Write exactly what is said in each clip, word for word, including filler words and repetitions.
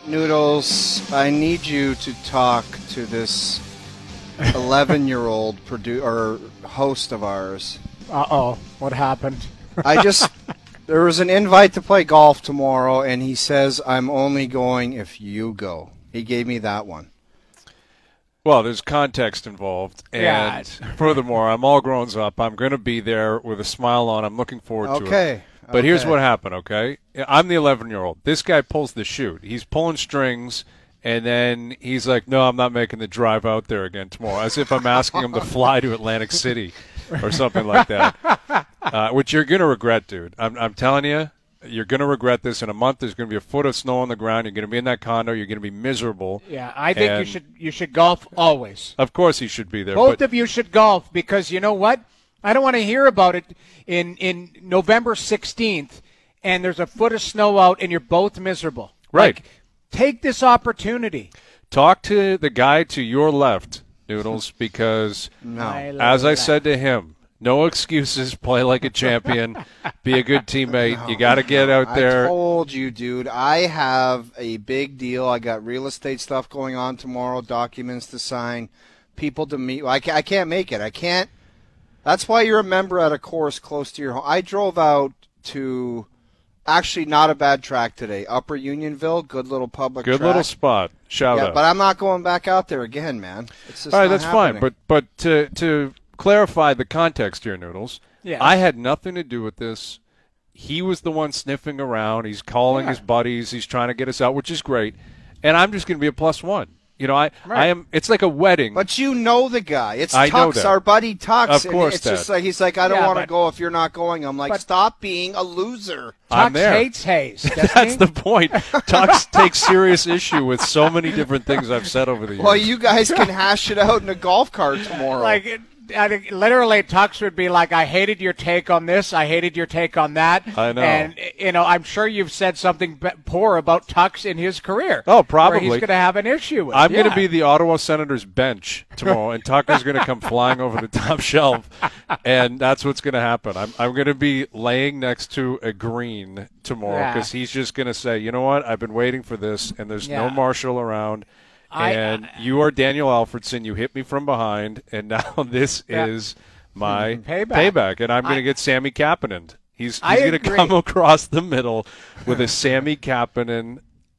Noodles, I need you to talk to this eleven-year-old produ- or host of ours. Uh-oh. What happened? I just, there was an invite to play golf tomorrow, and he says, I'm only going if you go. He gave me that one. Well, there's context involved, and Yeah. furthermore, I'm all grown up. I'm going to be there with a smile on. I'm looking forward to it. Okay. But okay. here's what happened, okay? I'm the eleven-year-old. This guy pulls the chute. He's pulling strings, and then he's like, no, I'm not making the drive out there again tomorrow, as if I'm asking him to fly to Atlantic City or something like that, uh, which you're going to regret, dude. I'm, I'm telling you, you're going to regret this. In a month, there's going to be a foot of snow on the ground. You're going to be in that condo. You're going to be miserable. Yeah, I think And you should you should golf always. Of course he should be there. Both but of you should golf because you know what? I don't want to hear about it in, in November sixteenth and there's a foot of snow out and you're both miserable. Right. Like, take this opportunity. Talk to the guy to your left, Noodles, because No. as I said to him, no excuses. Play like a champion. Be a good teammate. No, you got to get out there. I told you, dude. I have a big deal. I got real estate stuff going on tomorrow, documents to sign, people to meet. I can't, I can't make it. I can't. That's why you're a member at a course close to your home. I drove out to actually not a bad track today. Upper Unionville, good little public Good track. little spot. Shout yeah, out. but I'm not going back out there again, man. It's just All right, not that's happening. fine. But but to to clarify the context here, Noodles, Yes. I had nothing to do with this. He was the one sniffing around. He's calling Yeah. his buddies. He's trying to get us out, which is great. And I'm just going to be a plus one. You know, I, Right. I am. It's like a wedding. But you know the guy. It's I know Tux, that. our buddy Tux. Of and course, it's Dad. just like he's like, I don't Yeah, want to but- go if you're not going. I'm like, but- stop being a loser. I'm Tux there. hates Hayes. doesn't That's he? the point. Tux takes serious issue with so many different things I've said over the years. Well, you guys can hash it out in a golf cart tomorrow. Like, it, I think literally, Tux would be like, I hated your take on this. I hated your take on that. I know. And, you know, I'm sure you've said something b- poor about Tux in his career. Oh, probably. Where he's going to have an issue with. I'm yeah. going to be the Ottawa Senators bench tomorrow, and Tucker's going to come flying over the top shelf, and that's what's going to happen. I'm I'm going to be laying next to a green tomorrow Yeah. because he's just going to say, you know what, I've been waiting for this, and there's no Yeah. Marshall around, I- and you are Daniel Alfredson. You hit me from behind, and now this Yeah. is my Payback. and I'm going to I- get Sammy Kapanen. He's I he's going to agree. come across the middle with a Sammy Kapanen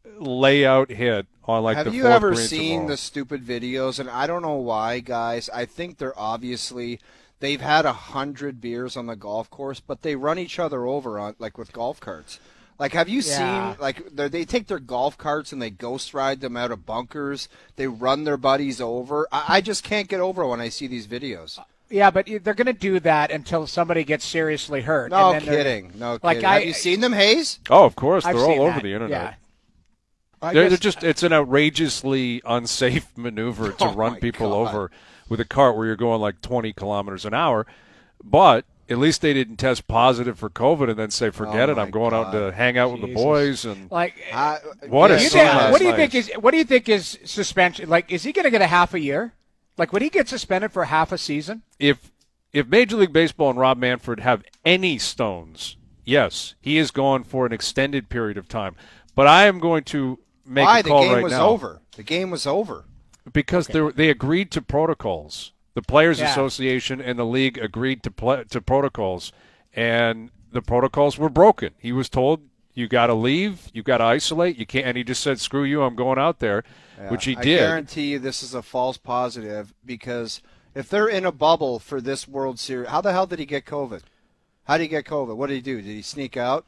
layout hit on like Have the you fourth ever green seen tomorrow. the stupid videos? And I don't know why, guys. I think they're obviously they've had a hundred beers on the golf course, but they run each other over on like with golf carts. Like, have you Yeah. seen like they're- they take their golf carts and they ghost ride them out of bunkers? They run their buddies over. I, I just can't get over when I see these videos. Yeah, but they're going to do that until somebody gets seriously hurt. No and then they're- kidding. No Like, kidding. I- have you seen them, Hayes? Oh, of course. I've They're all seen over that. the internet. Yeah. I They're, guess- they're just it's an outrageously unsafe maneuver to Oh, run my people God. over with a cart where you're going like twenty kilometers an hour. But at least they didn't test positive for COVID and then say, forget Oh, it, I'm my going out God. to hang out with the Jesus. boys. And Like, I- What a yeah, you scene think, last what do you night. think is what do you think is suspension? Like, is he going to get a half a year? Like, would he get suspended for half a season? if if Major League Baseball and Rob Manfred have any stones, yes, he is gone for an extended period of time. But I am going to make Why a the call game right was now. over? The game was over. Because they they agreed to protocols. The Players Yeah. Association and the league agreed to pl- to protocols, and the protocols were broken. He was told, you got to leave, you got to isolate, you can't. And he just said, screw you, I'm going out there, which he I did. guarantee you this is a false positive because if they're in a bubble for this World Series, how the hell did he get COVID? How did he get COVID? What did he do? Did he sneak out?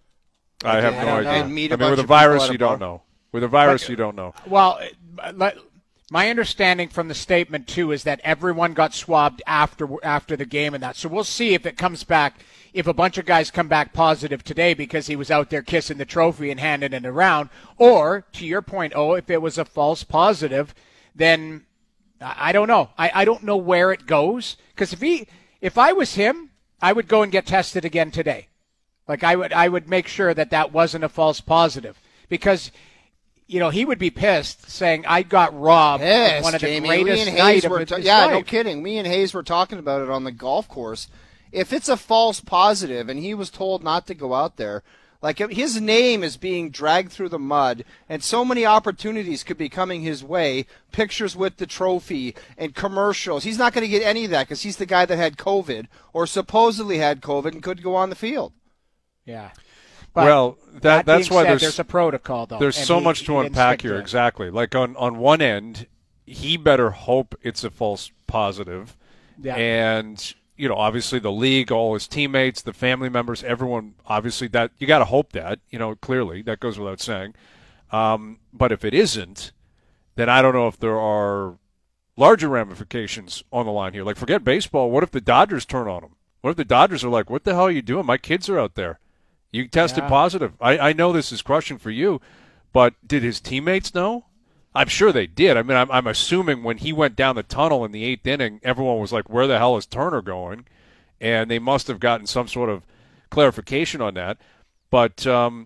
I have I no don't know. idea. And meet I a mean, with bunch a of people virus, at a you don't bar? know. With a virus, But- you don't know. Well, uh, let- my understanding from the statement too is that everyone got swabbed after after the game and that. So we'll see if it comes back. If a bunch of guys come back positive today because he was out there kissing the trophy and handing it around, or to your point, oh, if it was a false positive, then I I don't know. I, I don't know where it goes because if he if I was him, I would go and get tested again today. Like I would I would make sure that that wasn't a false positive because. You know, he would be pissed saying, I got robbed Yes, of one of the Jamie. greatest Me and night Hayes of were his ta- his yeah, no life. kidding. Me and Hayes were talking about it on the golf course. If it's a false positive and he was told not to go out there, Like, his name is being dragged through the mud, and so many opportunities could be coming his way. Pictures with the trophy and commercials. He's not going to get any of that because he's the guy that had COVID or supposedly had COVID and couldn't go on the field. Yeah. But well, that, that that's being why said, there's, there's a protocol, though. There's and so he, much to he unpack to here. it. Exactly. Like on, on one end, he better hope it's a false positive. Yeah. And, you know, obviously the league, all his teammates, the family members, everyone, obviously that you got to hope that, you know, clearly that goes without saying. Um, but if it isn't, then I don't know if there are larger ramifications on the line here. Like, forget baseball. What if the Dodgers turn on him? What if the Dodgers are like, what the hell are you doing? My kids are out there. You tested yeah. positive. I, I know this is crushing for you, but did his teammates know? I'm sure they did. I mean, I'm, I'm assuming when he went down the tunnel in the eighth inning, everyone was like, where the hell is Turner going? And they must have gotten some sort of clarification on that. But um,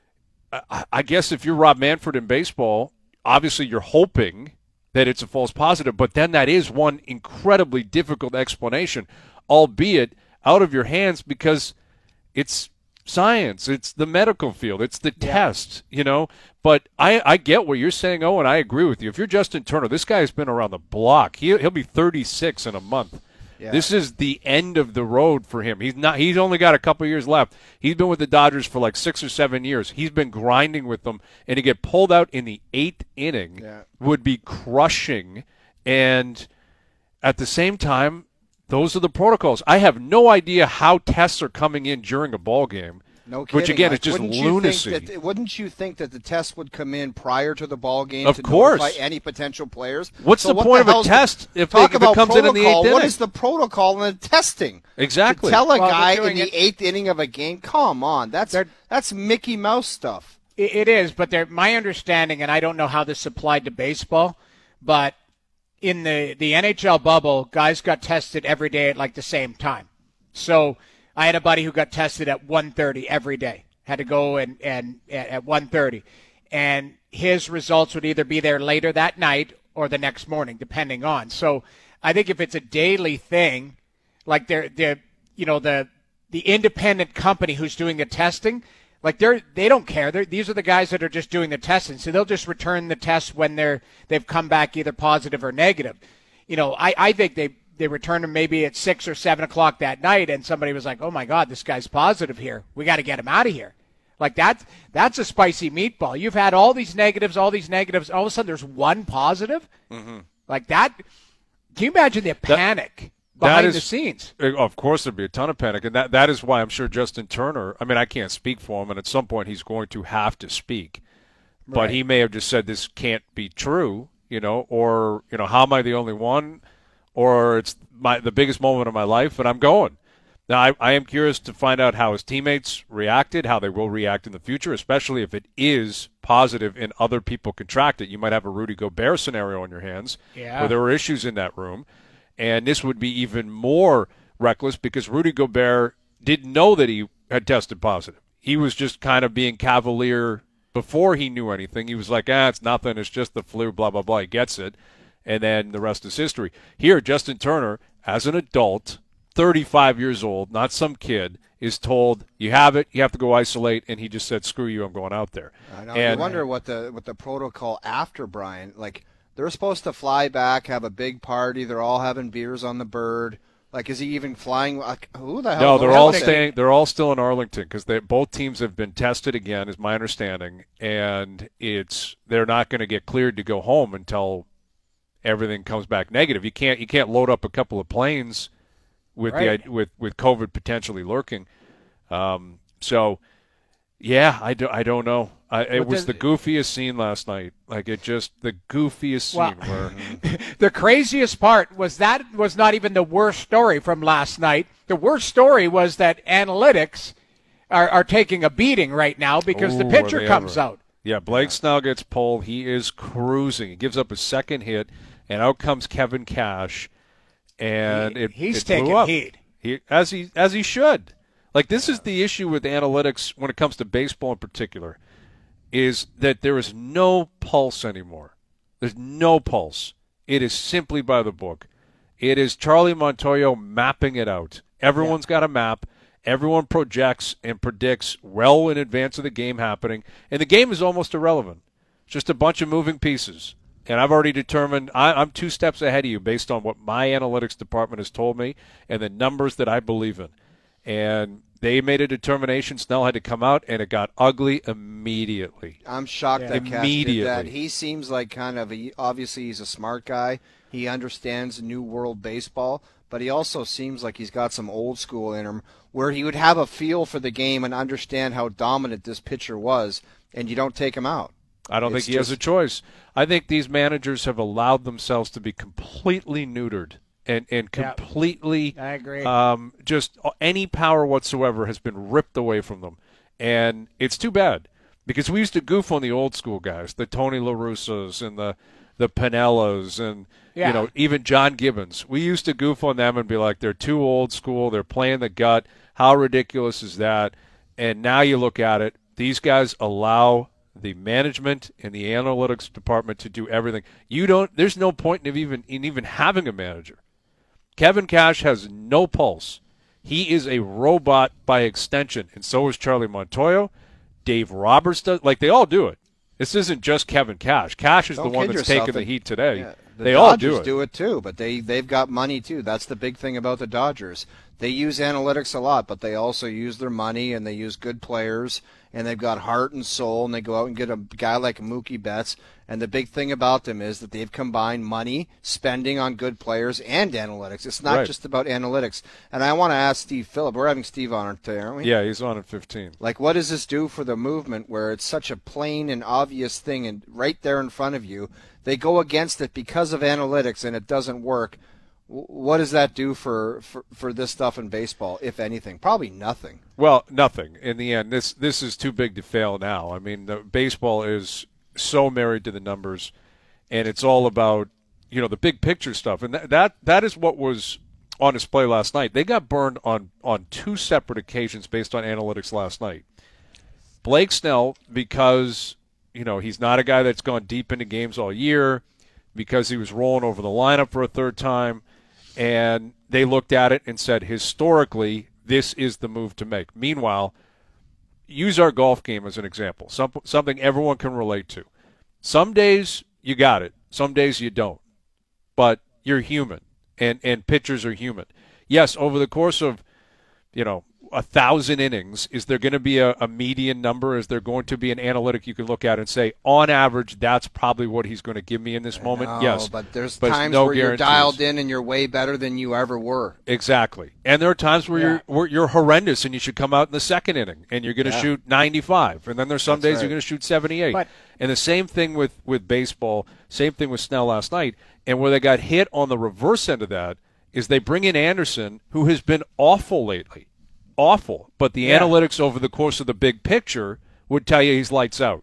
I, I guess if you're Rob Manfred in baseball, obviously you're hoping that it's a false positive, but then that is one incredibly difficult explanation, albeit out of your hands because it's science, it's the medical field, it's the yeah. test, you know. But I, I get what you're saying, oh, and I agree with you. If you're Justin Turner, this guy's been around the block. He, he'll be thirty-six in a month. Yeah. This is the end of the road for him. He's not. He's only got a couple years left. He's been with the Dodgers for like six or seven years. He's been grinding with them, and to get pulled out in the eighth inning yeah. would be crushing. And at the same time, those are the protocols. I have no idea how tests are coming in during a ball game. No kidding. Which again like, is just wouldn't lunacy. You think that, wouldn't you think that the test would come in prior to the ball game of to course. notify any potential players? What's so the what point the of a test if, they, talk if about it comes protocol, in in the eighth inning? What is the protocol in the testing? Exactly. To tell a well, guy in the it, eighth inning of a game, come on, that's that's Mickey Mouse stuff. It, it is, but my understanding, and I don't know how this applied to baseball, but in the, the N H L bubble, guys got tested every day at like the same time. So I had a buddy who got tested at one thirty every day. Had to go and, and at one thirty. And his results would either be there later that night or the next morning, depending on. So I think if it's a daily thing, like they're, they're you know, the the independent company who's doing the testing, like they're they don't care. They're, these are the guys that are just doing the testing. So they'll just return the test when they're they've come back either positive or negative. You know, I, I think they They returned him maybe at six or seven o'clock that night, and somebody was like, "Oh my God, this guy's positive here. We got to get him out of here." Like that, that's a spicy meatball. You've had all these negatives, all these negatives. All of a sudden, there's one positive. Mm-hmm. Like that. Can you imagine the panic that, behind that is, the scenes? Of course, there'd be a ton of panic, and that that is why I'm sure Justin Turner. I mean, I can't speak for him, and at some point, he's going to have to speak. But Right. he may have just said this can't be true, you know, or you know, how am I the only one? Or it's my the biggest moment of my life, and I'm going. Now, I, I am curious to find out how his teammates reacted, how they will react in the future, especially if it is positive and other people contract it. You might have a Rudy Gobert scenario on your hands Yeah. where there were issues in that room. And this would be even more reckless because Rudy Gobert didn't know that he had tested positive. He was just kind of being cavalier before he knew anything. He was like, ah, it's nothing. It's just the flu, blah, blah, blah. He gets it. And then the rest is history. Here, Justin Turner, as an adult, thirty-five years old, not some kid, is told, you have it, you have to go isolate, and he just said, screw you, I'm going out there. I know. And, you wonder what the what the protocol after, Brian. Like, they're supposed to fly back, have a big party, they're all having beers on the Bird. Like, is he even flying? Like, who the hell? No, they're knows? all staying. They're all still in Arlington because both teams have been tested again, is my understanding, and it's they're not going to get cleared to go home until everything comes back negative. You can't you can't load up a couple of planes with Right. the with with COVID potentially lurking. Um, so, yeah, I, do, I don't know. I, it But was the- the goofiest scene last night. Like it just the goofiest scene Well- where. The craziest part was that was not even the worst story from last night. The worst story was that analytics are, are taking a beating right now because the Ooh, pitcher are they comes ever. out. Yeah, Blake Snell gets pulled. He is cruising. He gives up a second hit, and out comes Kevin Cash, and He- it he's it blew taking up. heat. He as he as he should. Like this is the issue with analytics when it comes to baseball in particular, is that there is no pulse anymore. There's no pulse. It is simply by the book. It is Charlie Montoyo mapping it out. Everyone's got a map, Everyone projects and predicts well in advance of the game happening, and the game is almost irrelevant. It's just a bunch of moving pieces. And I've already determined I, I'm two steps ahead of you based on what my analytics department has told me and the numbers that I believe in. And they made a determination. Snell had to come out, and it got ugly immediately. I'm shocked Yeah. that Cash Immediately. did that. He seems like kind of a, obviously he's a smart guy. He understands New World Baseball, but he also seems like he's got some old school in him where he would have a feel for the game and understand how dominant this pitcher was, and you don't take him out. I don't It's think he has just- a choice. I think these managers have allowed themselves to be completely neutered and, and Yeah. completely I agree. um, just any power whatsoever has been ripped away from them. And it's too bad because we used to goof on the old school guys, the Tony La Russos and the, the Pinellas and Yeah. you know even John Gibbons. We used to goof on them and be like, they're too old school. They're playing the gut. How ridiculous is that? And now you look at it, these guys allow the management and the analytics department to do everything. You don't. There's no point in even in even having a manager. Kevin Cash has no pulse. He is a robot by extension, and so is Charlie Montoyo. Dave Roberts does. Like they all do it. This isn't just Kevin Cash. Cash is Don't the one kid that's yourself. taking the heat today. Yeah, the they all Dodgers do it. do it too, but they they've got money too. That's the big thing about the Dodgers. They use analytics a lot, but they also use their money and they use good players and they've got heart and soul and they go out and get a guy like Mookie Betts. And the big thing about them is that they've combined money, spending on good players, and analytics. It's not Right. just about analytics. And I want to ask Steve Phillip. We're having Steve on today, aren't we? Yeah, he's on at fifteen. Like, what does this do for the movement where it's such a plain and obvious thing and right there in front of you? They go against it because of analytics and it doesn't work. W- What does that do for, for, for this stuff in baseball, if anything? Probably nothing. Well, nothing in the end. This this is too big to fail now. I mean, the baseball is so married to the numbers, and it's all about you know the big picture stuff, and that that, that is what was on display last night. They got burned on on two separate occasions based on analytics last night. Blake Snell, because you know he's not a guy that's gone deep into games all year, because he was rolling over the lineup for a third time, and they looked at it and said historically this is the move to make. Meanwhile, use our golf game as an example, some, something everyone can relate to. Some days you got it, some days you don't, but you're human, and, and pitchers are human. Yes, over the course of, you know, a thousand innings, is there going to be a, a median number? Is there going to be an analytic you can look at and say, on average, that's probably what he's going to give me in this moment? No, Yes. but there's but times no where you're guarantees. dialed in and you're way better than you ever were. Exactly. And there are times where Yeah. you're where you're horrendous and you should come out in the second inning and you're going to Yeah. shoot ninety-five. And then there's some That's days right. you're going to shoot seventy-eight. But- and the same thing with, with baseball, same thing with Snell last night. And where they got hit on the reverse end of that is they bring in Anderson, who has been awful lately. Awful. But the Yeah. analytics over the course of the big picture would tell you he's lights out.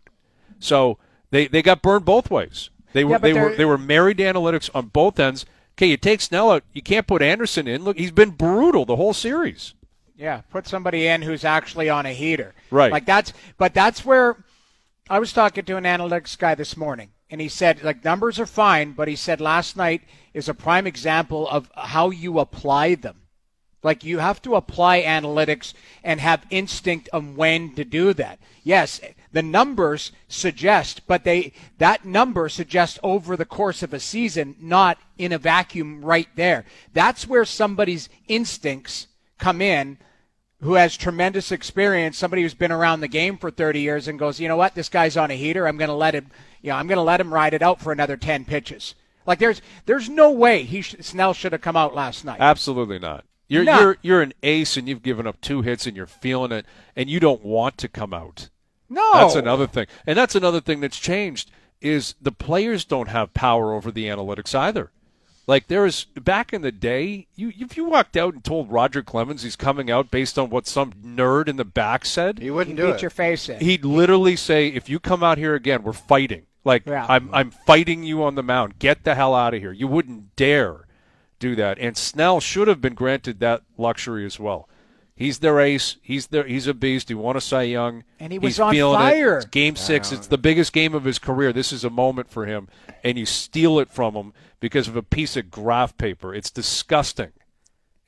So they, they got burned both ways. They were Yeah, but they were they're- they were married to analytics on both ends. Okay, you take Snell out, you can't put Anderson in. Look, he's been brutal the whole series. Yeah, put somebody in who's actually on a heater. Right. Like that's, but that's where I was talking to an analytics guy this morning, and he said, like, numbers are fine, but he said last night is a prime example of how you apply them. Like, you have to apply analytics and have instinct on when to do that. Yes, the numbers suggest, but they that number suggests over the course of a season, not in a vacuum right there. That's where somebody's instincts come in, who has tremendous experience, somebody who's been around the game for thirty years and goes, you know what, this guy's on a heater. I'm going to let him, you know, I'm going to let him ride it out for another ten pitches. Like, there's there's no way he sh- Snell should have come out last night. Absolutely not. You're No. you're you're an ace and you've given up two hits and you're feeling it and you don't want to come out. No, That's another thing. And that's another thing that's changed is the players don't have power over the analytics either. Like there is back in the day, you if you walked out and told Roger Clemens he's coming out based on what some nerd in the back said, He wouldn't You do beat it. your face in. he'd literally say, if you come out here again, we're fighting. Like Yeah. I'm I'm fighting you on the mound. Get the hell out of here. You wouldn't dare do that. And Snell should have been granted that luxury as well. He's their ace. He's their he's a beast. He won a Cy Young. And he was He's on feeling fire. It. It's game six. It's the biggest game of his career. This is a moment for him, and you steal it from him because of a piece of graph paper. It's disgusting.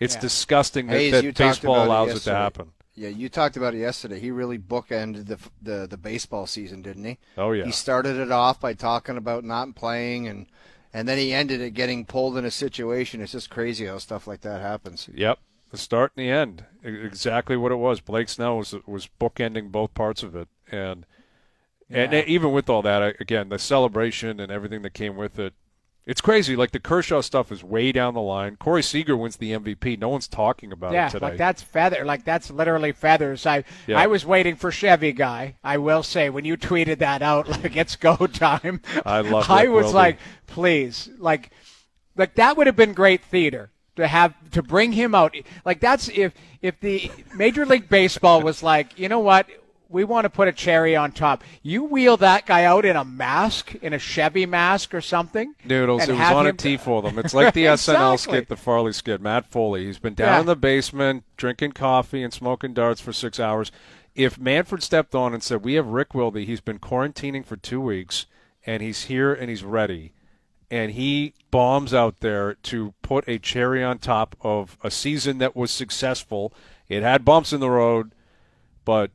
It's Yeah. disgusting that, Hayes, that you talked baseball about it allows it to yesterday. happen. Yeah, you talked about it yesterday. He really bookended the the the baseball season, didn't he? Oh, yeah. He started it off by talking about not playing, and and then he ended it getting pulled in a situation. It's just crazy how stuff like that happens. Yep, the start and the end, E- exactly what it was. Blake Snell was was bookending both parts of it, and and Yeah. even with all that, I- again, the celebration and everything that came with it, it's crazy. Like the Kershaw stuff is way down the line. Corey Seager wins the M V P. No one's talking about Yeah, it today. like that's feather. Like that's literally feathers. I Yeah. I was waiting for Chevy Guy. I will say when you tweeted that out, like it's go time. I love I Rick was Wilde. like, please, like, like that would have been great theater to have to bring him out. Like that's if if the Major League Baseball was like, you know what. We want to put a cherry on top. You wheel that guy out in a mask, in a Chevy mask or something. Noodles, and it was have on a him- tee for them. It's like the S N L Exactly. skit, the Farley skit. Matt Foley, he's been down Yeah. in the basement drinking coffee and smoking darts for six hours. If Manfred stepped on and said, we have Rick Wilde, he's been quarantining for two weeks, and he's here and he's ready, and he bombs out there to put a cherry on top of a season that was successful. It had bumps in the road, but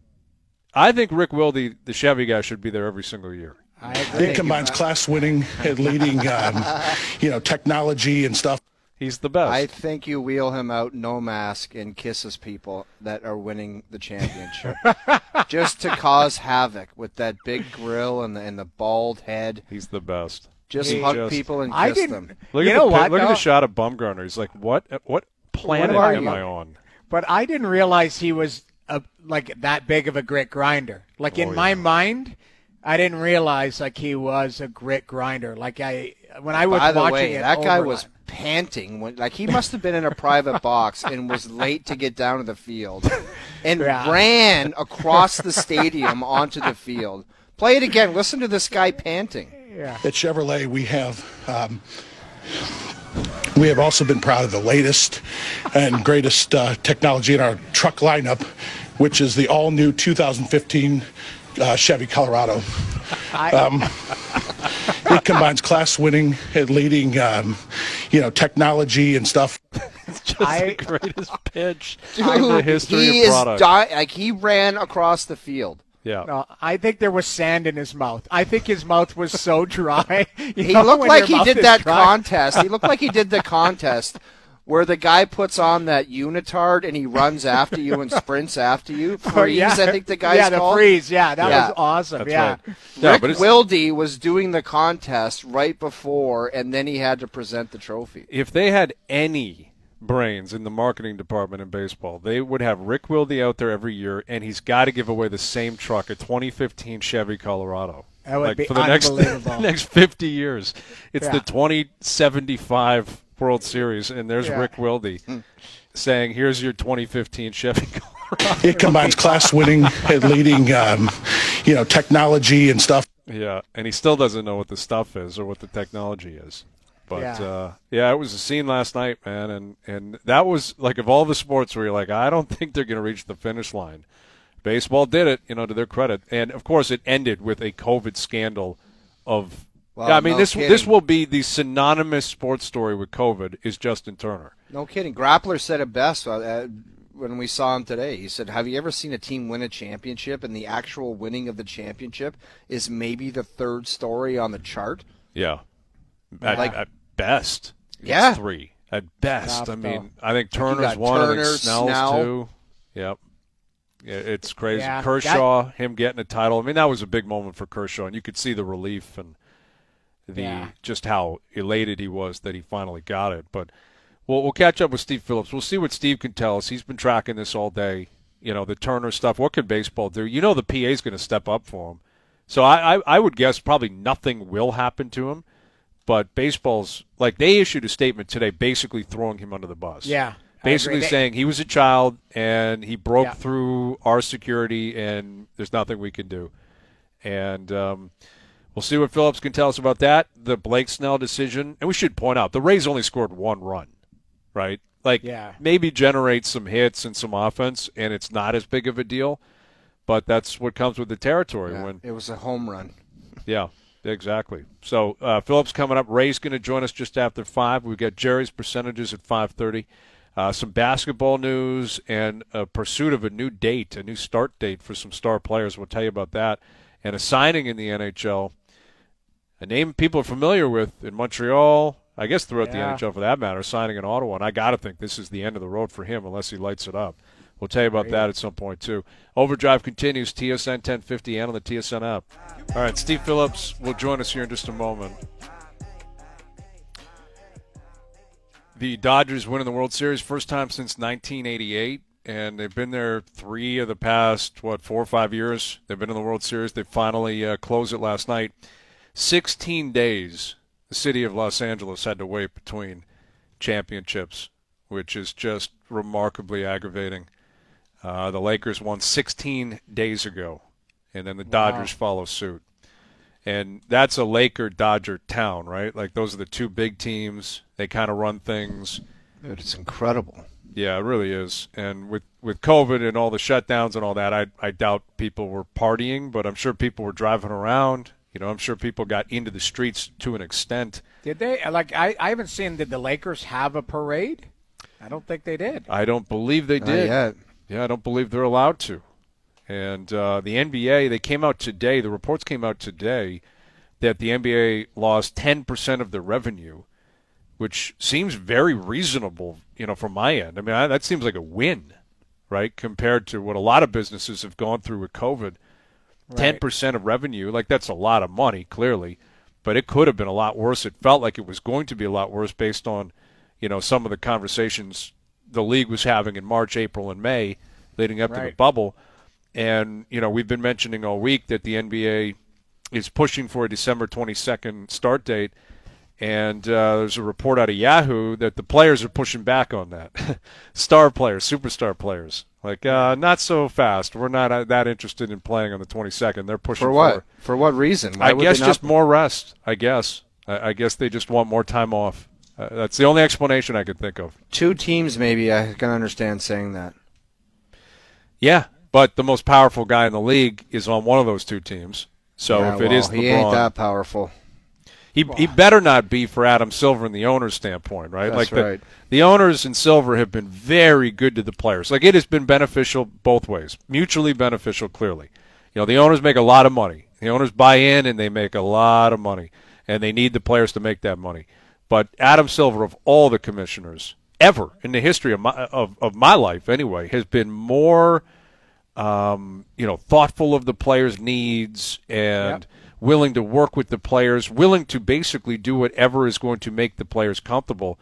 I think Rick Wilde, the Chevy guy, should be there every single year. I agree. It combines class winning and leading, um, you know, technology and stuff. He's the best. I think you wheel him out, no mask, and kisses people that are winning the championship, just to cause havoc with that big grill and the, and the bald head. He's the best. Just He hug just- people and I kiss didn't. them. Look you at know the, pi- what? Look at though? the shot of Bumgarner. He's like, what? What planet are am you? I on? But I didn't realize he was a, like that big of a grit grinder. Like in Oh, my yeah. mind, I didn't realize like he was a grit grinder. Like I when I was By the watching way, it, that guy over- was panting when, like he must have been in a private box and was late to get down to the field, and Yeah. ran across the stadium onto the field. Play it again. Listen to this guy panting. yeah. At Chevrolet, we have um, we have also been proud of the latest and greatest uh, technology in our truck lineup, which is the all-new two thousand fifteen uh, Chevy Colorado. Um, it combines class winning and leading, um, you know, technology and stuff. Just I- the greatest pitch in the history he of is product. di- like he ran across the field. yeah. No, I think there was sand in his mouth. I think his mouth was so dry. You He know, looked when like your he mouth did is that dry? contest. He looked like he did the contest where the guy puts on that unitard and he runs after you and sprints after you. Oh, Freeze, yeah. I think the guy's Yeah, the called. freeze. Yeah, that Yeah. was awesome. That's yeah. right. Yeah, Rick but it's, Wilde was doing the contest right before, and then he had to present the trophy. if they had any brains in the marketing department in baseball, they would have Rick Wilde out there every year, and he's got to give away the same truck, a twenty fifteen Chevy Colorado. That would like be for the next unbelievable. next fifty years. It's Yeah. the twenty seventy-five World Series, and there's Yeah. Rick Wilde saying, "Here's your twenty fifteen Chevy Colorado." It combines class winning and leading, um, you know, technology and stuff. Yeah, and he still doesn't know what the stuff is or what the technology is. But Yeah. uh, yeah, it was a scene last night, man, and and that was like of all the sports where you're like, I don't think they're going to reach the finish line. Baseball did it, you know, to their credit, and of course it ended with a COVID scandal of. Well, yeah, I mean no this kidding. this will be the synonymous sports story with COVID is Justin Turner. No kidding. Grappler said it best uh, when we saw him today. He said, have you ever seen a team win a championship and the actual winning of the championship is maybe the third story on the chart? Yeah, at, Like- at best, it's Yeah. three at best. Tough, I mean, though. I think you Turner's got one. I Turner, think Snell's Snell. two. Yep. Yeah, it's crazy. Yeah, Kershaw, him getting a title. I mean, that was a big moment for Kershaw, and you could see the relief and the Yeah. just how elated he was that he finally got it. But we'll we'll catch up with Steve Phillips. We'll see what Steve can tell us. He's been tracking this all day. You know, the Turner stuff. What can baseball do? You know, the P A's going to step up for him. So I, I I would guess probably nothing will happen to him. But baseball's like they issued a statement today, basically throwing him under the bus. Yeah. I Basically agree. They- saying he was a child and he broke Yeah. through our security and there's nothing we can do. And um, we'll see what Phillips can tell us about that. The Blake Snell decision. And we should point out, the Rays only scored one run, right? Like Yeah. maybe generate some hits and some offense, and it's not as big of a deal. But that's what comes with the territory. Yeah, when it was a home run. Yeah, exactly. So uh, Phillips coming up. Ray's going to join us just after five. We've got Jerry's percentages at five thirty. uh, some basketball news, and a pursuit of a new date, a new start date for some star players. We'll tell you about that. And a signing in the N H L, a name people are familiar with in Montreal, I guess throughout yeah. the N H L for that matter, signing in Ottawa. And I got to think this is the end of the road for him unless he lights it up. We'll tell you about Great. that at some point, too. Overdrive continues, T S N ten fifty and on the T S N app. All right, Steve Phillips will join us here in just a moment. The Dodgers winning the World Series, first time since nineteen eighty-eight, and they've been there three of the past, what, four or five years. They've been in the World Series. They finally uh, closed it last night. sixteen days the city of Los Angeles had to wait between championships, which is just remarkably aggravating. Uh, the Lakers won sixteen days ago, and then the Dodgers wow. follow suit. And that's a Laker-Dodger town, right? Like, those are the two big teams. They kind of run things. Dude, it's incredible. Yeah, it really is. And with, with COVID and all the shutdowns and all that, I I doubt people were partying, but I'm sure people were driving around. You know, I'm sure people got into the streets to an extent. Did they? Like, I, I haven't seen, did the Lakers have a parade? I don't think they did. I don't believe they did. Not yet. Yeah, I don't believe they're allowed to. And uh, the N B A, they came out today, the reports came out today that the N B A lost ten percent of their revenue, which seems very reasonable, you know, from my end. I mean, I, that seems like a win, right, compared to what a lot of businesses have gone through with COVID. Right. ten percent of revenue, like that's a lot of money, clearly, but it could have been a lot worse. It felt like it was going to be a lot worse based on, you know, some of the conversations the league was having in March, April, and May leading up right. to the bubble. And, you know, we've been mentioning all week that the N B A is pushing for a December twenty-second start date. And uh, there's a report out of Yahoo that the players are pushing back on that. Star players, superstar players. Like, uh, not so fast. We're not uh, that interested in playing on the twenty-second. They're pushing for what? For, for what reason? Why I would guess they not... just more rest, I guess. I, I guess they just want more time off. Uh, that's the only explanation I could think of. Two teams, maybe, I can understand saying that. Yeah. But the most powerful guy in the league is on one of those two teams. So yeah, if it well, is LeBron, he ain't that powerful. He he better not be for Adam Silver and the owner's standpoint, right? That's like the, right. The owners and Silver have been very good to the players. Like, it has been beneficial both ways, mutually beneficial. Clearly, you know, the owners make a lot of money. The owners buy in and they make a lot of money, and they need the players to make that money. But Adam Silver, of all the commissioners ever in the history of my of, of my life, anyway, has been more. Um, you know, thoughtful of the players' needs and yep. willing to work with the players, willing to basically do whatever is going to make the players comfortable.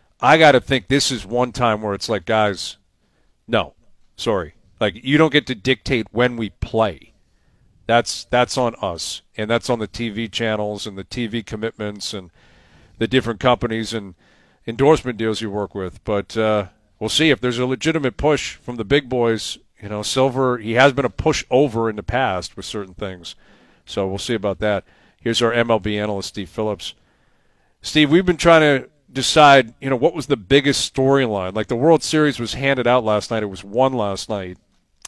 I got to think this is one time where it's like, guys, no, sorry. Like, you don't get to dictate when we play. That's that's on us, and that's on the T V channels and the T V commitments and the different companies and endorsement deals you work with. But uh, we'll see if there's a legitimate push from the big boys. You know, Silver, he has been a pushover in the past with certain things. So we'll see about that. Here's our M L B analyst, Steve Phillips. Steve, we've been trying to decide, you know, what was the biggest storyline. Like, the World Series was handed out last night. It was won last night.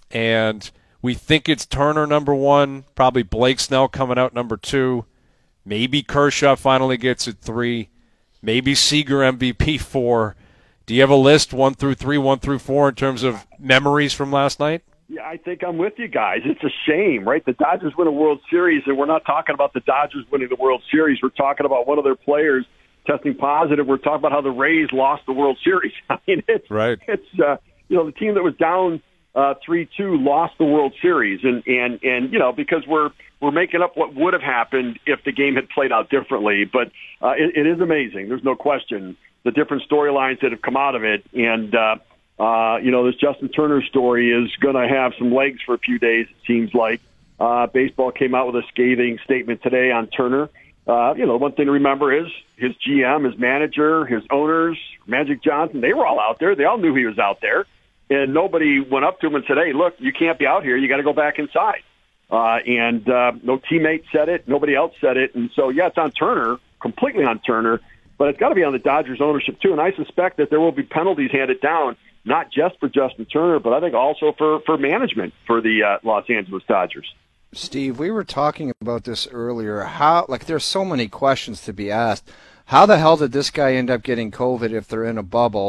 And we think it's Turner number one, probably Blake Snell coming out number two. Maybe Kershaw finally gets it three. Maybe Seager M V P four. Do you have a list, one through three, one through four, in terms of memories from last night? Yeah, I think I'm with you guys. It's a shame, right? The Dodgers win a World Series, and we're not talking about the Dodgers winning the World Series. We're talking about one of their players testing positive. We're talking about how the Rays lost the World Series. I mean, it's right. It's uh, you know, the team that was down uh, three two lost the World Series, and and and you know, because we're we're making up what would have happened if the game had played out differently. But uh, it, it is amazing. There's no question. The different storylines that have come out of it. And, uh, uh, you know, this Justin Turner story is going to have some legs for a few days, it seems like. Uh, baseball came out with a scathing statement today on Turner. Uh, you know, one thing to remember is his G M, his manager, his owners, Magic Johnson, they were all out there. They all knew he was out there. And nobody went up to him and said, hey, look, you can't be out here. You got to go back inside. Uh, and uh, no teammate said it. Nobody else said it. And so, yeah, it's on Turner, completely on Turner. But it's got to be on the Dodgers ownership, too. And I suspect that there will be penalties handed down, not just for Justin Turner, but I think also for, for management for the uh, Los Angeles Dodgers. Steve, we were talking about this earlier. How, like, there's so many questions to be asked. How the hell did this guy end up getting COVID if they're in a bubble?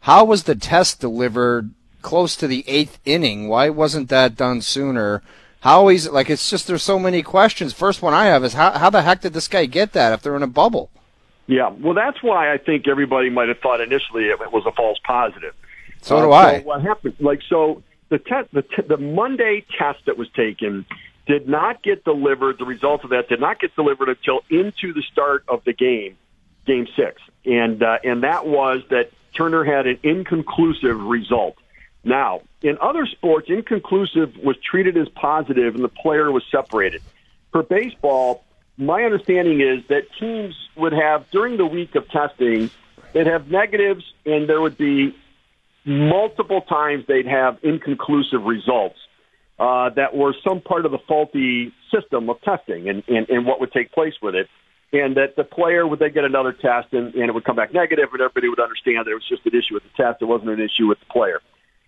how was the test delivered close to the eighth inning? Why wasn't that done sooner? How is like it's just there's so many questions. First one I have is how how the heck did this guy get that if they're in a bubble? Yeah, well, that's why I think everybody might have thought initially it was a false positive. So do uh, I. So what happened? Like so, the te- the te- the Monday test that was taken did not get delivered. The results of that did not get delivered until into the start of the game, Game Six, and uh, and that was that Turner had an inconclusive result. Now, in other sports, inconclusive was treated as positive, and the player was separated. For baseball, my understanding is that teams would have, during the week of testing, they'd have negatives, and there would be multiple times they'd have inconclusive results uh, that were some part of the faulty system of testing and, and, and what would take place with it. And that the player would then get another test, and, and it would come back negative, and everybody would understand that it was just an issue with the test. It wasn't an issue with the player.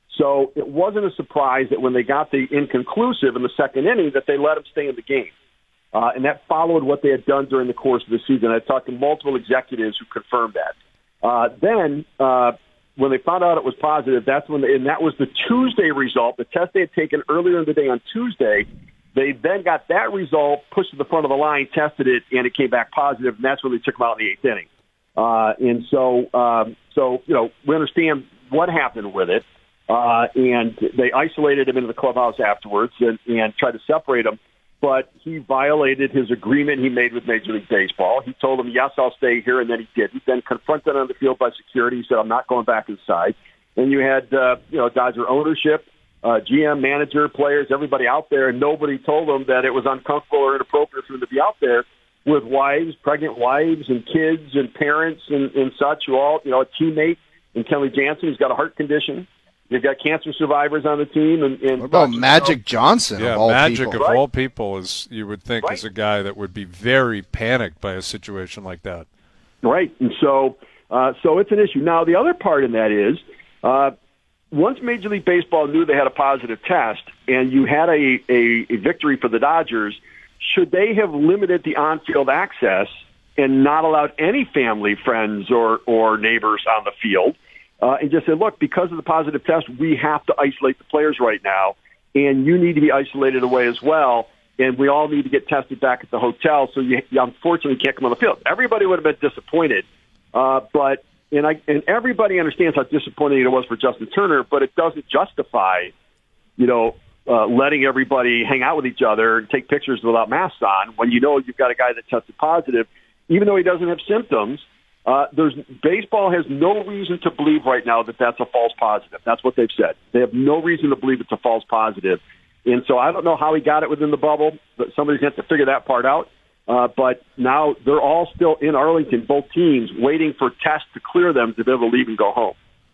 So it wasn't a surprise that when they got the inconclusive in the second inning that they let him stay in the game. Uh, and that followed what they had done during the course of the season. I talked to multiple executives who confirmed that. Uh, then uh, when they found out it was positive, that's when, they, and that was the Tuesday result, the test they had taken earlier in the day on Tuesday. They then got that result, pushed to the front of the line, tested it, and it came back positive, and that's when they took him out in the eighth inning. Uh, and so, um, so you know, we understand what happened with it. Uh, and they isolated him into the clubhouse afterwards and, and tried to separate him. But he violated his agreement he made with Major League Baseball. He told them, yes, I'll stay here, and then he didn't. Then confronted on the field by security. He said, I'm not going back inside. And you had, uh, you know, Dodger ownership, uh, G M, manager, players, everybody out there, and nobody told them that it was uncomfortable or inappropriate for them to be out there with wives, pregnant wives, and kids and parents and, and such, who all, you know, a teammate in Kelly Jansen who's got a heart condition. You've got cancer survivors on the team. And, and what about Magic Johnson? Yeah, of all Magic people? of Right. all people is you would think Right. is a guy that would be very panicked by a situation like that. Right, and so uh, so it's an issue. Now, the other part in that is uh, once Major League Baseball knew they had a positive test and you had a, a, a victory for the Dodgers, should they have limited the on-field access and not allowed any family, friends, or, or neighbors on the field? Uh, and just said, look, because of the positive test, we have to isolate the players right now, and you need to be isolated away as well, and we all need to get tested back at the hotel, so you, you unfortunately can't come on the field. Everybody would have been disappointed, uh, but and I and everybody understands how disappointing it was for Justin Turner, but it doesn't justify, you know, uh, letting everybody hang out with each other and take pictures without masks on when you know you've got a guy that tested positive, even though he doesn't have symptoms. Uh, there's baseball has no reason to believe right now that that's a false positive. That's what they've said. They have no reason to believe it's a false positive. And so I don't know how he got it within the bubble, but somebody's going to have to figure that part out. Uh, but now they're all still in Arlington, both teams, waiting for tests to clear them to be able to leave and go home.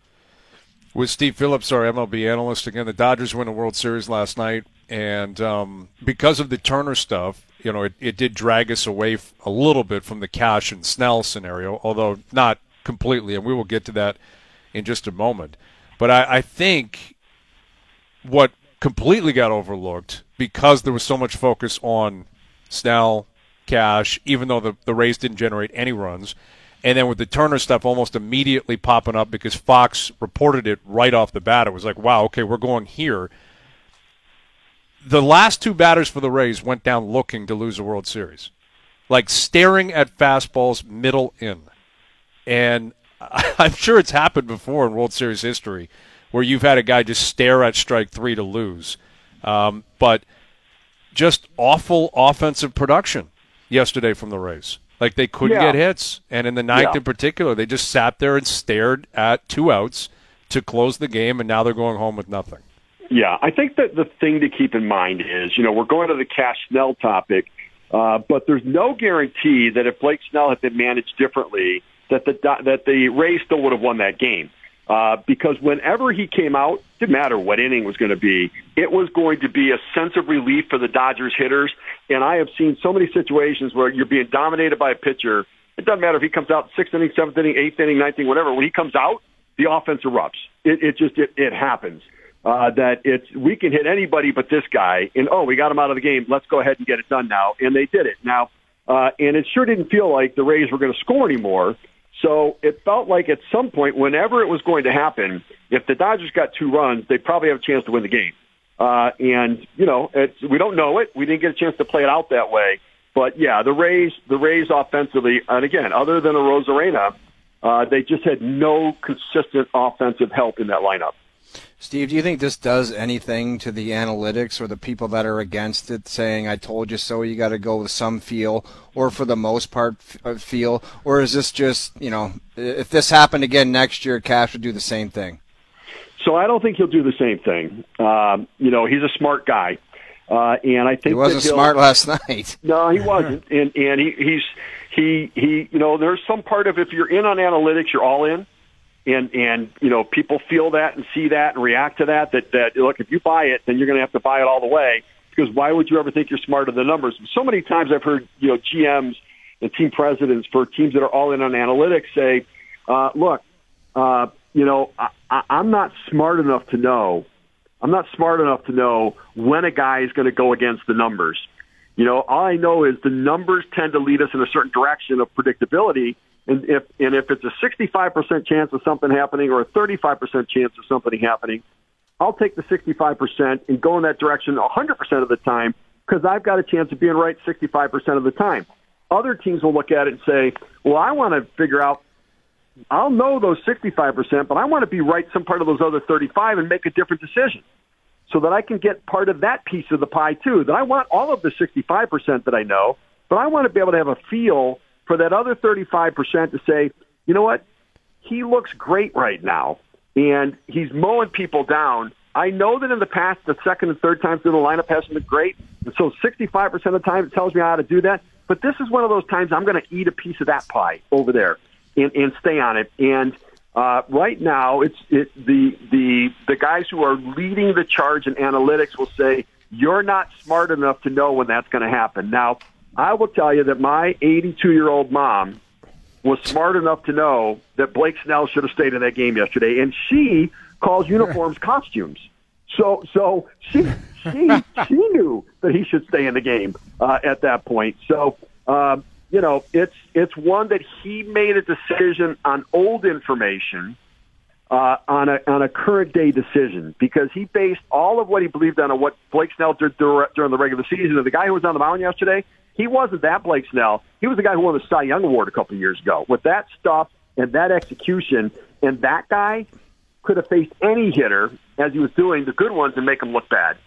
With Steve Phillips, our M L B analyst, again, the Dodgers win the World Series last night, and um, because of the Turner stuff, you know, it, it did drag us away f- a little bit from the Cash and Snell scenario, although not completely, and we will get to that in just a moment. But I, I think what completely got overlooked, because there was so much focus on Snell, Cash, even though the, the Rays didn't generate any runs, and then with the Turner stuff almost immediately popping up because Fox reported it right off the bat, it was like, wow, okay, we're going here. The last two batters for the Rays went down looking to lose the World Series, like staring at fastballs middle in. And I'm sure it's happened before in World Series history where you've had a guy just stare at strike three to lose. Um, but just awful offensive production yesterday from the Rays. Like they couldn't Yeah. get hits. And in the ninth Yeah. in particular, they just sat there and stared at two outs to close the game, and now they're going home with nothing. Yeah, I think that the thing to keep in mind is, you know, we're going to the Cash Snell topic, uh, but there's no guarantee that if Blake Snell had been managed differently, that the that the Rays still would have won that game. Uh, because whenever he came out, it didn't matter what inning it was going to be, it was going to be a sense of relief for the Dodgers hitters. And I have seen so many situations where you're being dominated by a pitcher. It doesn't matter if he comes out sixth inning, seventh inning, eighth inning, ninth inning, whatever. When he comes out, the offense erupts. It, it just it, it happens. Uh, that it's we can hit anybody but this guy, and oh, we got him out of the game. Let's go ahead and get it done now, and they did it now. Uh, and it sure didn't feel like the Rays were going to score anymore. So it felt like at some point, whenever it was going to happen, if the Dodgers got two runs, they'd probably have a chance to win the game. Uh, and, you know, it's, we don't know it. We didn't get a chance to play it out that way. But, yeah, the Rays, the Rays offensively, and again, other than a Rosarena, uh, they just had no consistent offensive help in that lineup. Steve, do you think this does anything to the analytics or the people that are against it saying, I told you so, you got to go with some feel, or for the most part feel? Or is this just, you know, if this happened again next year, Cash would do the same thing? So I don't think he'll do the same thing. Um, you know, he's a smart guy. Uh, and I think he wasn't that smart last night. No, he wasn't. and and he, he's, he, he, you know, there's some part of if you're in on analytics, you're all in. And, and, you know, people feel that and see that and react to that, that, that, look, if you buy it, then you're going to have to buy it all the way, because why would you ever think you're smarter than numbers? So many times I've heard, you know, G Ms and team presidents for teams that are all in on analytics say, uh, look, uh, you know, I, I, I'm not smart enough to know, I'm not smart enough to know when a guy is going to go against the numbers. You know, all I know is the numbers tend to lead us in a certain direction of predictability. And if and if it's a sixty-five percent chance of something happening or a thirty-five percent chance of something happening, I'll take the sixty-five percent and go in that direction one hundred percent of the time, because I've got a chance of being right sixty-five percent of the time. Other teams will look at it and say, well, I want to figure out, I'll know those sixty-five percent, but I want to be right some part of those other thirty-five and make a different decision so that I can get part of that piece of the pie too. That I want all of the sixty-five percent that I know, but I want to be able to have a feel for that other thirty-five percent to say, you know what, he looks great right now, and he's mowing people down. I know that in the past, the second and third times through the lineup hasn't been great, and so sixty-five percent of the time it tells me how to do that. But this is one of those times I'm going to eat a piece of that pie over there and, and stay on it. And uh, right now, it's it, the the the guys who are leading the charge in analytics will say, you're not smart enough to know when that's going to happen. Now, I will tell you that my eighty-two-year-old mom was smart enough to know that Blake Snell should have stayed in that game yesterday, and she calls uniforms costumes. So, so she she she knew that he should stay in the game uh, at that point. So, uh, you know, it's it's one that he made a decision on old information, uh, on a on a current day decision, because he based all of what he believed on what Blake Snell did during the regular season. And the guy who was on the mound yesterday, he wasn't that Blake Snell. He was the guy who won the Cy Young Award a couple of years ago. With that stuff and that execution, and that guy could have faced any hitter, as he was doing, the good ones, and make them look bad.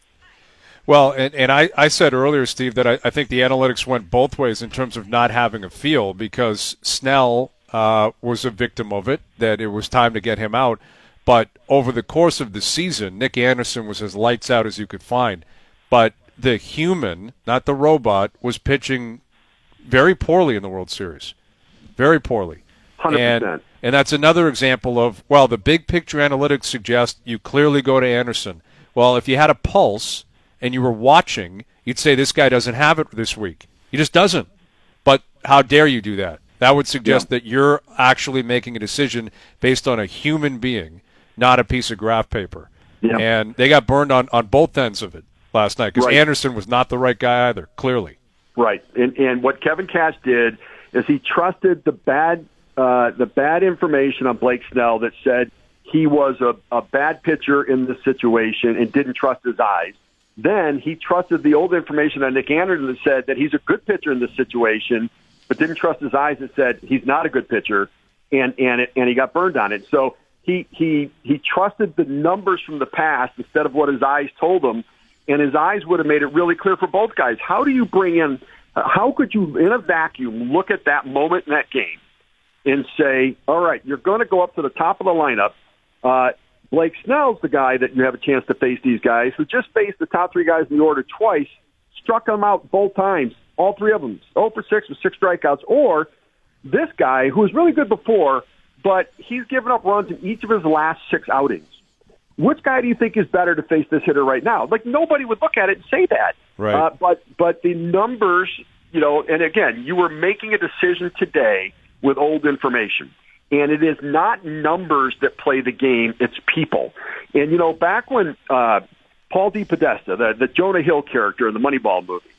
Well, and, and I, I said earlier, Steve, that I, I think the analytics went both ways in terms of not having a feel, because Snell uh, was a victim of it, that it was time to get him out. But over the course of the season, Nick Anderson was as lights out as you could find. But the human, not the robot, was pitching very poorly in the World Series. Very poorly. one hundred percent. And, and that's another example of, well, the big picture analytics suggest you clearly go to Anderson. Well, if you had a pulse and you were watching, you'd say this guy doesn't have it this week. He just doesn't. But how dare you do that? That would suggest yeah. that you're actually making a decision based on a human being, not a piece of graph paper. Yeah. And they got burned on, on both ends of it last night, because right. Anderson was not the right guy either, clearly. Right. And and what Kevin Cash did is he trusted the bad uh, the bad information on Blake Snell that said he was a, a bad pitcher in this situation and didn't trust his eyes. Then he trusted the old information on Nick Anderson that said that he's a good pitcher in this situation, but didn't trust his eyes and said he's not a good pitcher, and and it, and he got burned on it. So he he he trusted the numbers from the past instead of what his eyes told him. And his eyes would have made it really clear for both guys. How do you bring in, how could you, in a vacuum, look at that moment in that game and say, all right, you're going to go up to the top of the lineup. Uh, Blake Snell's the guy that you have a chance to face these guys, who just faced the top three guys in the order twice, struck them out both times, all three of them, oh for six with six strikeouts. Or this guy, who was really good before, but he's given up runs in each of his last six outings. Which guy do you think is better to face this hitter right now? Like, nobody would look at it and say that. Right. Uh, but but the numbers, you know, and again, you were making a decision today with old information. And it is not numbers that play the game, it's people. And, you know, back when uh, Paul DePodesta, the, the Jonah Hill character in the Moneyball movie,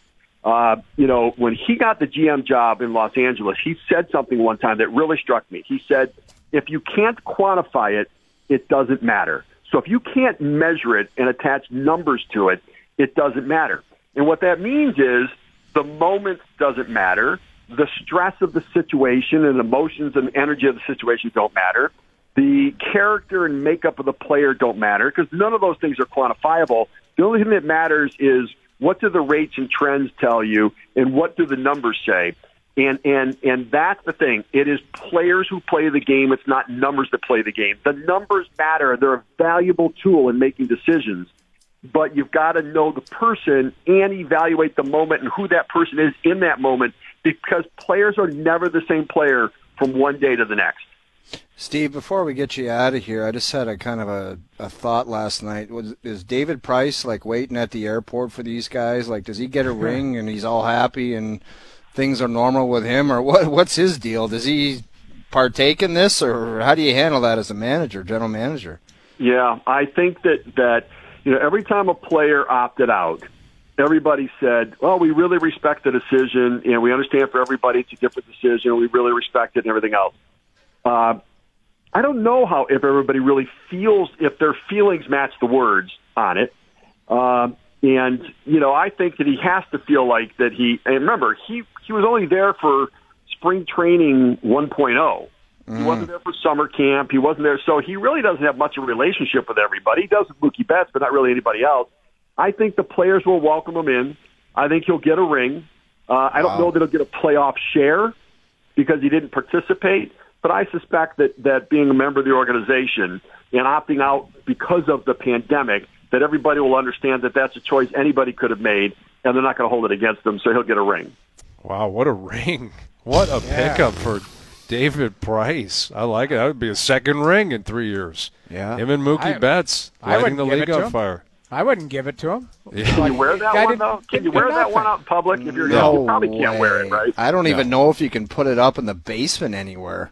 Uh, you know, when he got the G M job in Los Angeles, he said something one time that really struck me. He said, if you can't quantify it, it doesn't matter. So if you can't measure it and attach numbers to it, it doesn't matter. And what that means is the moment doesn't matter. The stress of the situation and emotions and energy of the situation don't matter. The character and makeup of the player don't matter because none of those things are quantifiable. The only thing that matters is what do the rates and trends tell you and what do the numbers say? And and and that's the thing. It is players who play the game. It's not numbers that play the game. The numbers matter. They're a valuable tool in making decisions. But you've got to know the person and evaluate the moment and who that person is in that moment because players are never the same player from one day to the next. Steve, before we get you out of here, I just had a kind of a, a thought last night. Was is David Price like waiting at the airport for these guys? Like, does he get a ring and he's all happy and things are normal with him, or what? What's his deal? Does he partake in this, or how do you handle that as a manager, general manager? Yeah, I think that that you know every time a player opted out, everybody said, "Well, we really respect the decision, and we understand for everybody it's a different decision. We really respect it and everything else." Uh, I don't know how if everybody really feels if their feelings match the words on it. Um, and you know, I think that he has to feel like that he. And remember, he he was only there for spring training one point oh. Mm. He wasn't there for summer camp. He wasn't there, so he really doesn't have much of a relationship with everybody. He does with Mookie Betts, but not really anybody else. I think the players will welcome him in. I think he'll get a ring. Uh, I don't wow. know that he'll get a playoff share because he didn't participate. But I suspect that, that being a member of the organization and opting out because of the pandemic, that everybody will understand that that's a choice anybody could have made, and they're not going to hold it against them, so he'll get a ring. Wow, what a ring. What a yeah. pickup for David Price. I like it. That would be a second ring in three years. Yeah. Him and Mookie I, Betts lighting the league on him. fire. I wouldn't give it to him. Yeah. Can you wear that one, though? Can you wear that one out in public? If you're no you probably can't way. wear it, right? I don't no. even know if you can put it up in the basement anywhere.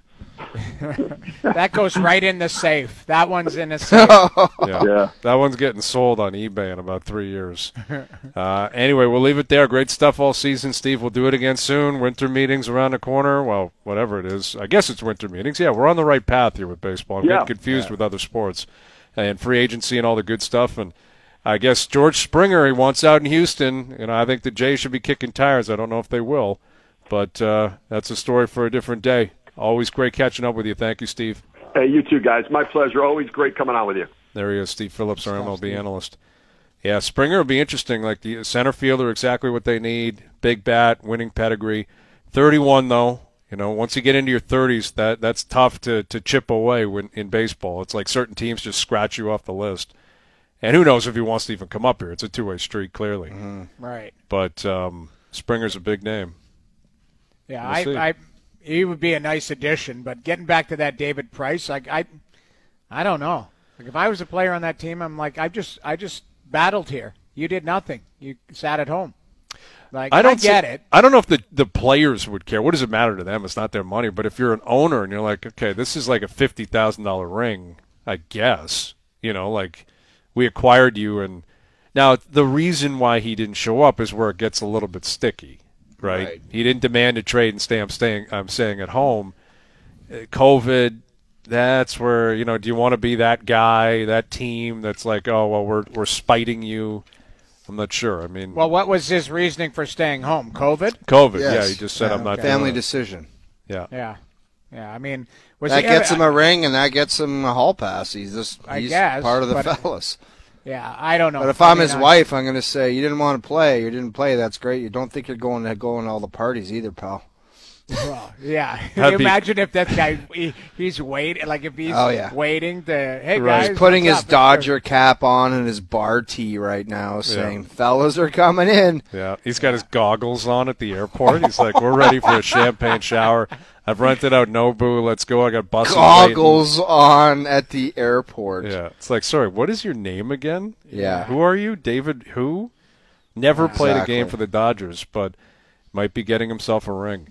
That goes right in the safe. That one's in the safe. yeah. Yeah. That one's getting sold on eBay in about three years. Uh, anyway, we'll leave it there. Great stuff all season, Steve. We'll do it again soon. Winter meetings around the corner. Well, whatever it is. I guess it's winter meetings. Yeah, we're on the right path here with baseball. I'm yeah. getting confused yeah. with other sports and free agency and all the good stuff. And I guess George Springer, he wants out in Houston. You know, I think the Jays should be kicking tires. I don't know if they will. But uh, that's a story for a different day. Always great catching up with you. Thank you, Steve. Hey, you too, guys. My pleasure. Always great coming on with you. There he is, Steve Phillips, our M L B Steve. analyst. Yeah, Springer will be interesting. Like the center fielder, exactly what they need. Big bat, winning pedigree. thirty-one, though. You know, once you get into your thirties, that that's tough to, to chip away when, in baseball. It's like certain teams just scratch you off the list. And who knows if he wants to even come up here. It's a two-way street, clearly. Mm-hmm. Right. But um, Springer's a big name. Yeah, We'll I, I he would be a nice addition. But getting back to that David Price, like I, I don't know. Like if I was a player on that team, I'm like, I just, I just battled here. You did nothing. You sat at home. Like I don't I get see, it. I don't know if the, the players would care. What does it matter to them? It's not their money. But if you're an owner and you're like, okay, this is like a fifty thousand dollar ring, I guess. You know, like we acquired you, and now the reason why he didn't show up is where it gets a little bit sticky. Right? Right. He didn't demand a trade and stay. I'm staying. I'm staying at home. COVID. That's where, you know. Do you want to be that guy, that team that's like, oh well, we're we're spiting you? I'm not sure. I mean, Well, what was his reasoning for staying home? COVID? COVID. Yes. Yeah, he just said Yeah, I'm not okay. Family doing it. decision. Yeah. Yeah, yeah. I mean, was That he gets ever, him a ring, and that gets him a hall pass. He's just I he's guess, part of the but- fellas. Yeah, I don't know. But if I I'm mean, his I- wife, I'm going to say, you didn't want to play. You didn't play. That's great. You don't think you're going to go to all the parties either, pal. Well, yeah. That'd be- Imagine if that guy he, he's waiting, like if he's Oh, yeah. waiting to, hey Right. guys, He's putting what's his up? Dodger cap on and his bar tee right now, saying, fellas are coming in. Yeah, he's got his goggles on at the airport. He's like, we're ready for a champagne shower. I've rented out Nobu. Let's go. I got buses Goggles on at the airport. waiting. Yeah, it's like, sorry, what is your name again? Yeah. Who are you? David who? Never played a game Exactly. for the Dodgers, but might be getting himself a ring.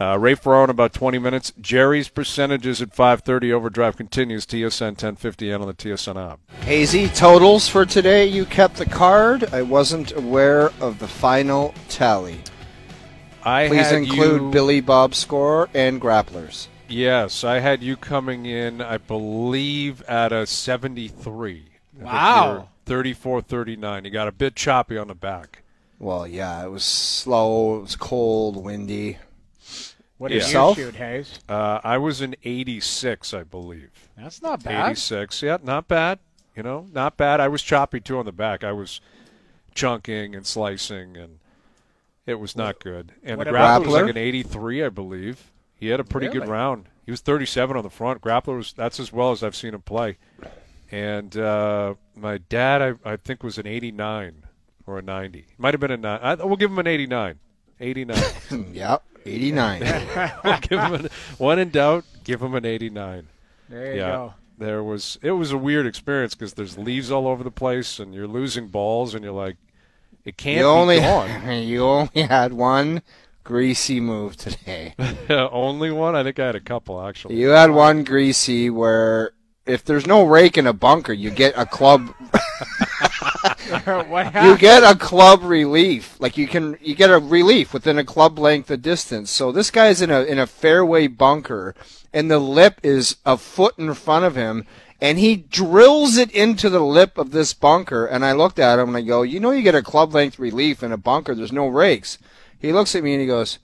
Uh, Ray Ferraro in about twenty minutes. Jerry's percentages at five thirty. Overdrive continues. T S N ten fifty and on the T S N app. Hazy, totals for today. You kept the card. I wasn't aware of the final tally. I Please had include you, Billy Bob's score and grapplers. Yes, I had you coming in, I believe, at a seventy-three. Wow. thirty-four thirty-nine. You got a bit choppy on the back. Well, yeah, it was slow. It was cold, windy. What did Yourself? you shoot, Hayes? Uh, I was an eighty-six, I believe. That's not bad. eighty-six, yeah, not bad. You know, not bad. I was choppy, too, on the back. I was chunking and slicing, and it was not good. And What the about grappler was like Grappler? an eighty-three, I believe. He had a pretty good Really? round. He was thirty-seven on the front. Grappler was that's as well as I've seen him play. And uh, my dad, I, I think, was an eighty-nine or a ninety. Might have been a nine. I, we'll give him an eighty-nine. eighty-nine. Yep, eighty-nine. We'll give him an, one in doubt, give him an eighty-nine. There you Yeah. go. There was it was a weird experience because there's leaves all over the place and you're losing balls and you're like, it can't You only, be gone. you only had one greasy move today. Only one? I think I had a couple actually. You had one greasy where if there's no rake in a bunker, you get a club. What You happened? get a club relief. Like you can, you get a relief within a club length of distance. So this guy's in a in a fairway bunker, and the lip is a foot in front of him, and he drills it into the lip of this bunker. And I looked at him and I go, you know, you get a club length relief in a bunker. There's no rakes. He looks at me and he goes,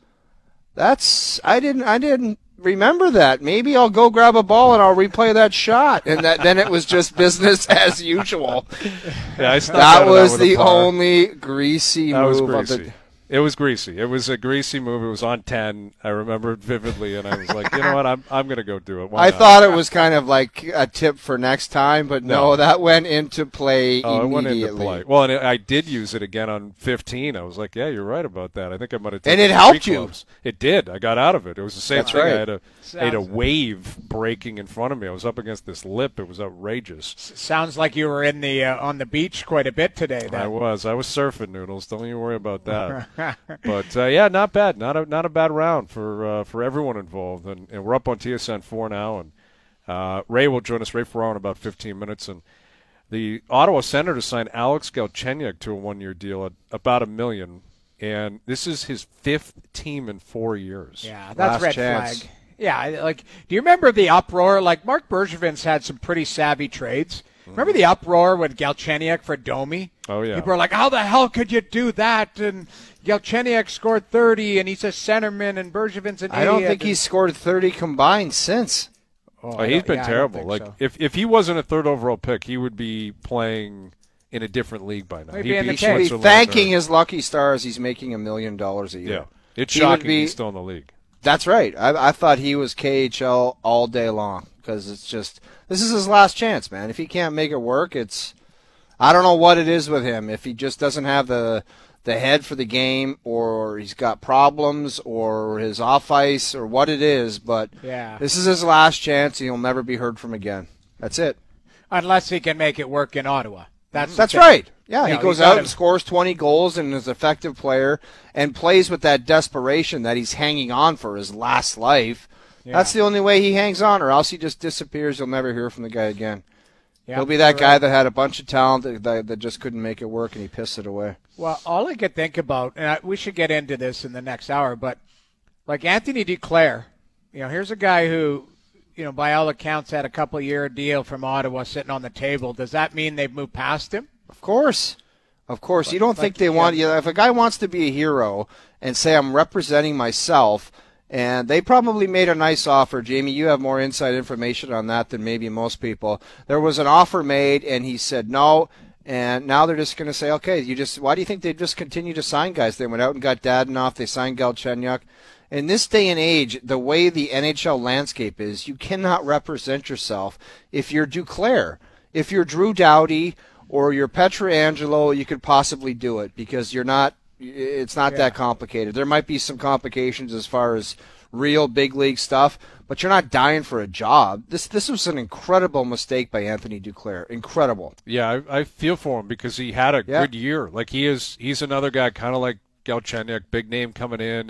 "That's I didn't I didn't remember that. Maybe I'll go grab a ball and I'll replay that shot." And that then it was just business as usual. Yeah, I snuck out That of was with a the par. only greasy That was move of greasy. the. It was greasy. It was a greasy move. It was on ten. I remember it vividly, and I was like, you know what? I'm I'm gonna go do it. Why I not? thought it was kind of like a tip for next time, but no, No. that went into play Oh, it went immediately. into play. Well, and I did use it again on fifteen. I was like, yeah, you're right about that. I think I might have. And taken it helped three you. clubs. It did. I got out of it. It was the same That's thing. right. I had a I had a Sounds- wave breaking in front of me. I was up against this lip. It was outrageous. Sounds like you were in the uh, on the beach quite a bit today. I Then. was. I was surfing, Noodles. Don't you worry about that. But uh, yeah, not bad. Not a not a bad round for uh, for everyone involved. And, and we're up on T S N four now. And uh, Ray will join us. Ray Ferraro in about fifteen minutes. And the Ottawa Senators signed Alex Galchenyuk to a one-year deal at about a million. And this is his fifth team in four years. Yeah, that's Last red chance. flag. Yeah, I- like, do you remember the uproar? Like, Mark Bergevin's had some pretty savvy trades. Remember the uproar with Galchenyuk for Domi? Oh, yeah. People are like, how the hell could you do that? And Galchenyuk scored thirty, and he's a centerman, and Bergevin's an I don't idiot. think he's scored thirty combined since. Oh, Oh, I he's don't- been yeah, I don't terrible. think Like so. if if he wasn't a third overall pick, he would be playing in a different league by now. Maybe He'd in be the He should be Switzerland thanking or- his lucky stars he's making a million dollars a year. Yeah, it's He would shocking be- he's still in the league. That's right. I, I thought he was K H L all day long because it's just this is his last chance, man. If he can't make it work, it's I don't know what it is with him. If he just doesn't have the the head for the game, or he's got problems, or his off ice, or what it is, but Yeah. this is his last chance, and he'll never be heard from again. That's it. Unless he can make it work in Ottawa. That's the That's thing. right. Yeah, You he know, goes you out gotta- and scores twenty goals and is an effective player and plays with that desperation that he's hanging on for his last life. Yeah. That's the only way he hangs on, or else he just disappears. You'll never hear from the guy again. Yeah, He'll be that right. guy that had a bunch of talent that, that, that just couldn't make it work, and he pissed it away. Well, all I could think about, and I, we should get into this in the next hour, but like Anthony Duclair, you know, here's a guy who, you know, by all accounts had a couple year deal from Ottawa sitting on the table. Does that mean they've moved past him? Of course. Of course. You don't but, think they yeah. want you if a guy wants to be a hero and say I'm representing myself, and they probably made a nice offer. Jamie, you have more inside information on that than maybe most people. There was an offer made and he said no, and now they're just going to say, okay, you just why do you think they just continue to sign guys? They went out and got Dadonov, they signed Galchenyuk. In this day and age, the way the N H L landscape is, you cannot represent yourself if you're Duclair. If you're Drew Doughty or you're Pietrangelo, you could possibly do it because you're not. It's not Yeah. that complicated. There might be some complications as far as real big league stuff, but you're not dying for a job. This this was an incredible mistake by Anthony Duclair. Incredible. Yeah, I, I feel for him because he had a Yeah. good year. Like he is, he's another guy kind of like Galchenyuk, big name coming in,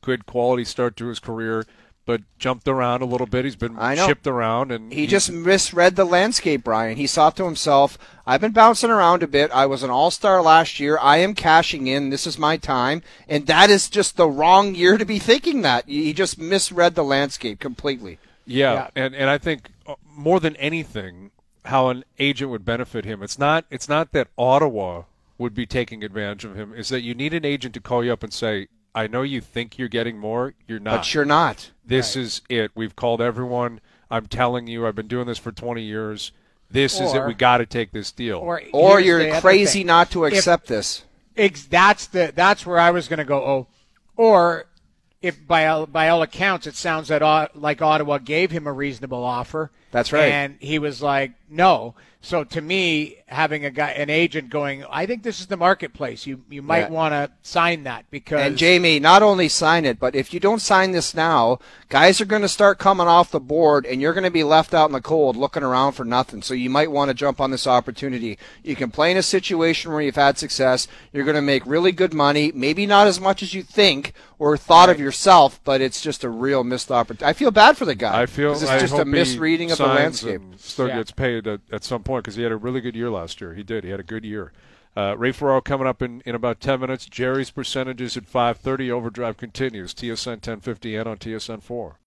good quality start to his career, but jumped around a little bit. He's been I know. shipped around, and He just misread the landscape, Brian. He thought to himself, I've been bouncing around a bit. I was an all-star last year. I am cashing in. This is my time. And that is just the wrong year to be thinking that. He just misread the landscape completely. Yeah, Yeah. and and I think uh, more than anything, how an agent would benefit him. It's not it's not that Ottawa would be taking advantage of him. Is that you need an agent to call you up and say, I know you think you're getting more. You're not. But you're not. This is it. We've called everyone. I'm telling you, I've been doing this for twenty years. This is it. Or- We got to take this deal. Or, Or here's the you're other crazy thing. not to If- accept this. Ex- that's the that's where I was going to go. Oh, or if by all, by all accounts, it sounds that Ot- like Ottawa gave him a reasonable offer. That's right. And he was like, no. So to me, having a guy, an agent going, I think this is the marketplace. You you might Yeah. want to sign that because And Jamie, not only sign it, but if you don't sign this now, guys are going to start coming off the board, and you're going to be left out in the cold looking around for nothing. So you might want to jump on this opportunity. You can play in a situation where you've had success. You're going to make really good money, maybe not as much as you think or thought of yourself, but it's just a real missed opportunity. I feel bad for the guy. I feel 'cause it's I just hope a misreading he of the signs landscape. and still Yeah. gets paid at, at some point because he had a really good year last year. He did. He had a good year. Uh, Ray Ferraro coming up in, in about ten minutes. Jerry's percentages at five thirty. Overdrive continues. T S N ten fifty and on T S N four.